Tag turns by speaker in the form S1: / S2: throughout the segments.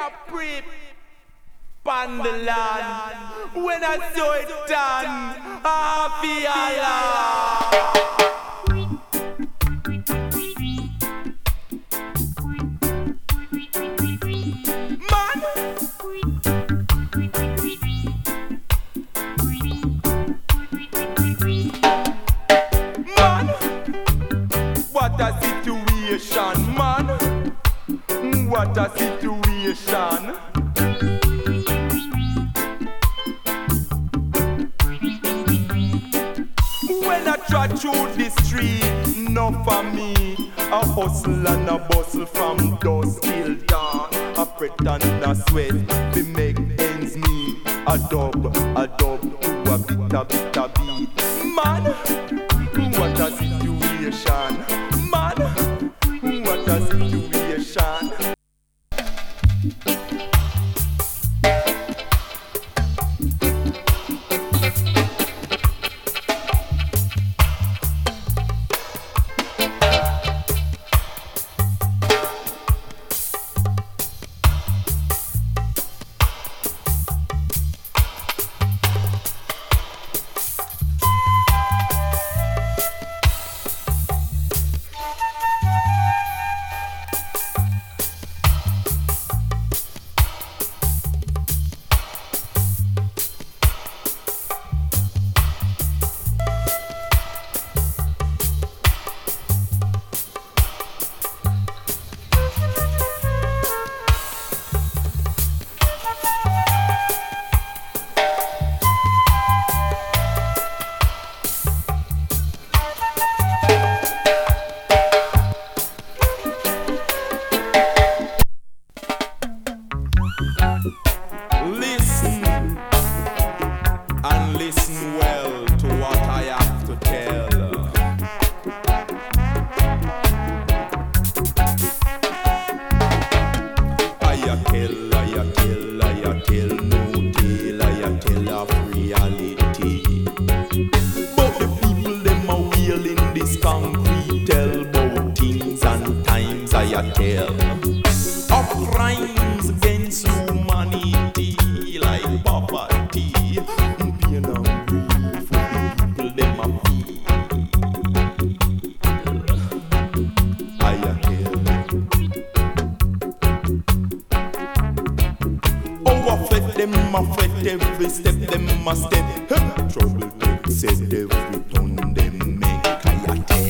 S1: a prep on the land. When I saw it done, I feel what a situation, man. What a situation. When I try through the street, no for me. A hustle and a bustle from dusk till dawn. A fret and a sweat, we make ends meet. A dub to a bit a beat. Man, what a situation. Man, what a situation. Listen well to what I have to tell. I tell no tale, I tell of reality. But the people them are wheeling this concrete, tell about things and times I tell of crimes against humanity like poverty. Every step them must step. Trouble take said every turn them make I tell.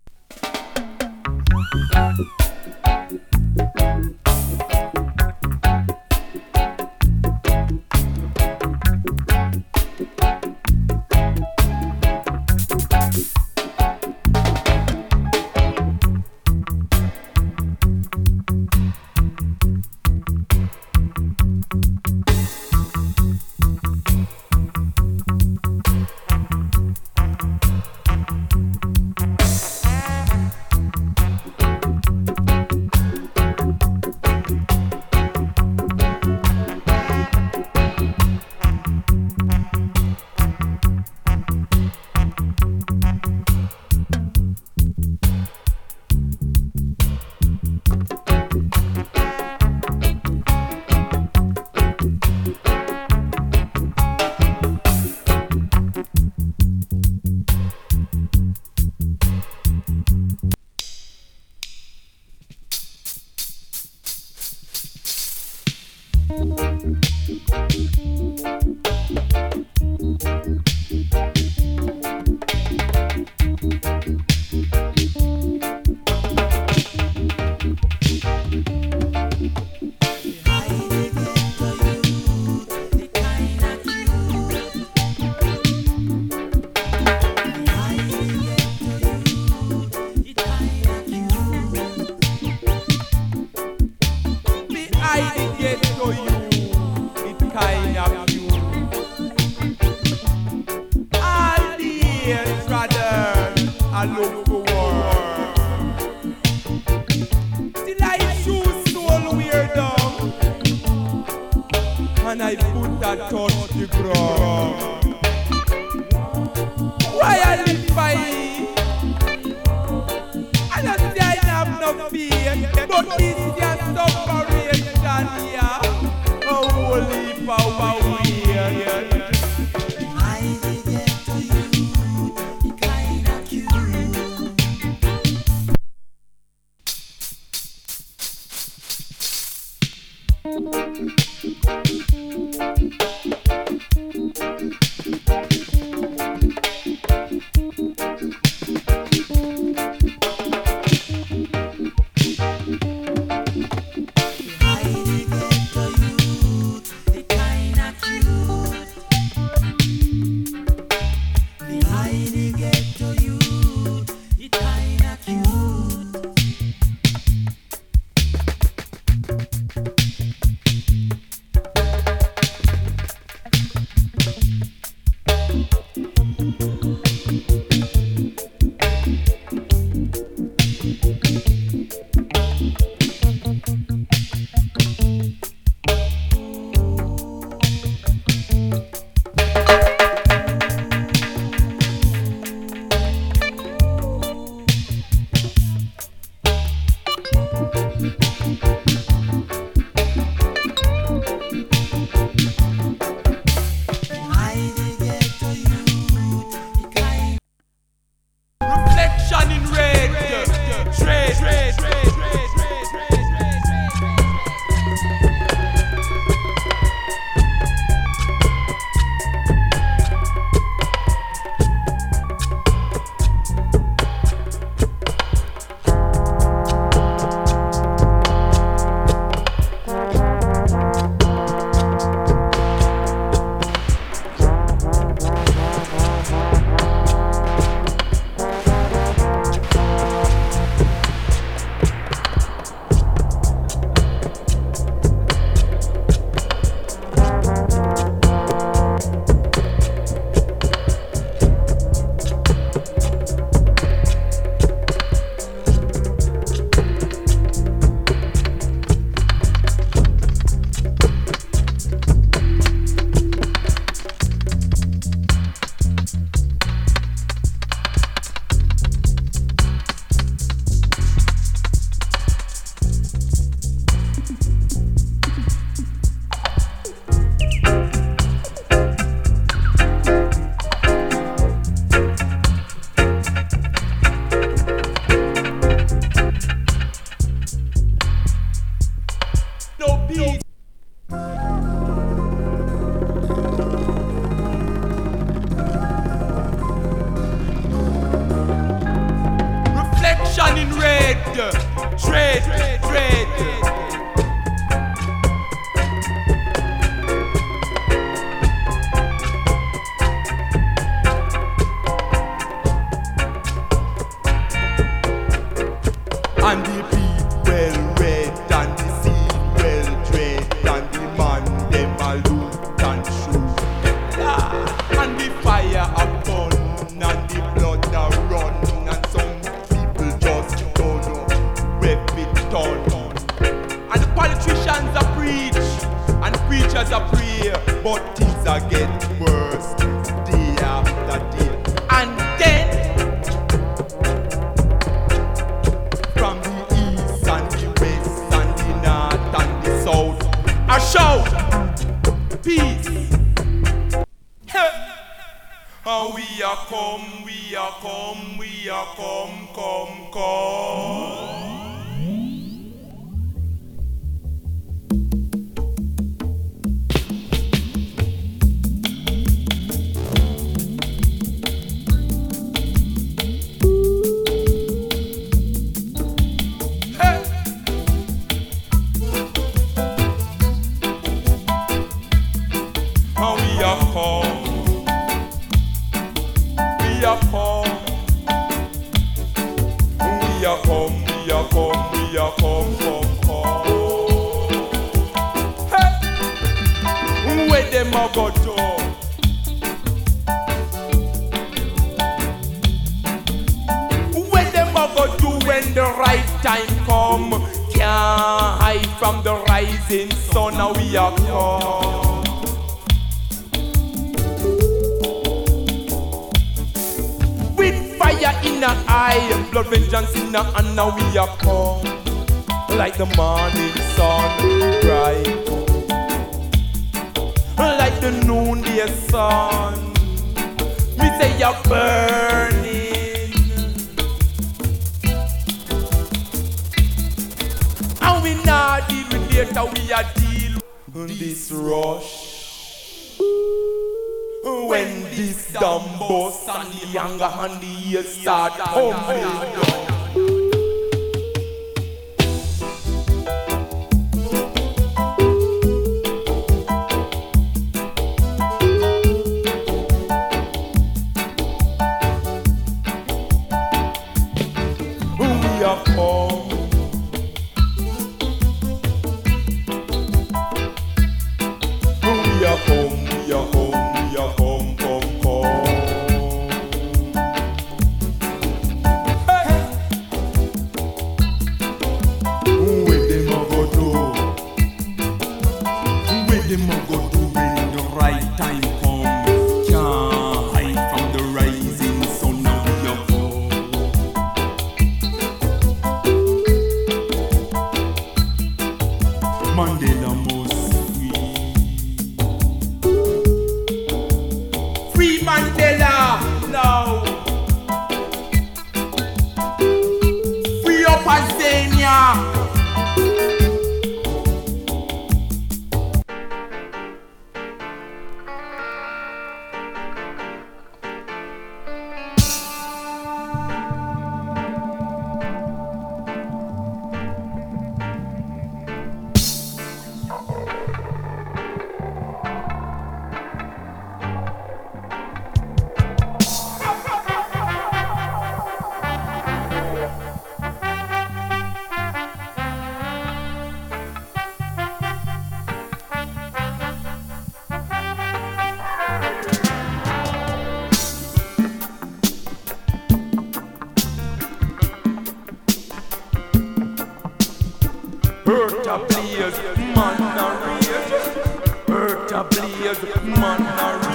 S1: I look for war. Till I choose soul weird down, and I put that touch the ground. Why I live by it? I don't say I have no fear, but this is your separation here. And the beat well read, and the seed well dread, and the man them a loot and shoot. And the fire a burn, and the blood a run, and some people just don't know where it turn. And the politicians a preach, and the preachers a pray, but things a get worse day after day. And then from the east and the west and the north and the south, I shout peace. And we are come, we are come, we are come. Hey, where them a go to? Where them a go to when the right time come? Can't hide from the rising sun. Now we are come. With fire in our eye, blood vengeance in our hand. Now we are come. Like the morning sun bright, like the noonday sun, me say you're burning. And we not deal with later, we are deal this rush. When this dumb boss and the anger and the ears start humbling. We are come. We are home, we are home, we are home, come, come. Hey. Where them a go do? Where them a go do when the right time comes? Can't hide from the rising sun, now we are home. Mandela must free Mandela now. Free up Azania. Hurt a blaze, man a rage. Hurt a blaze, man a rage.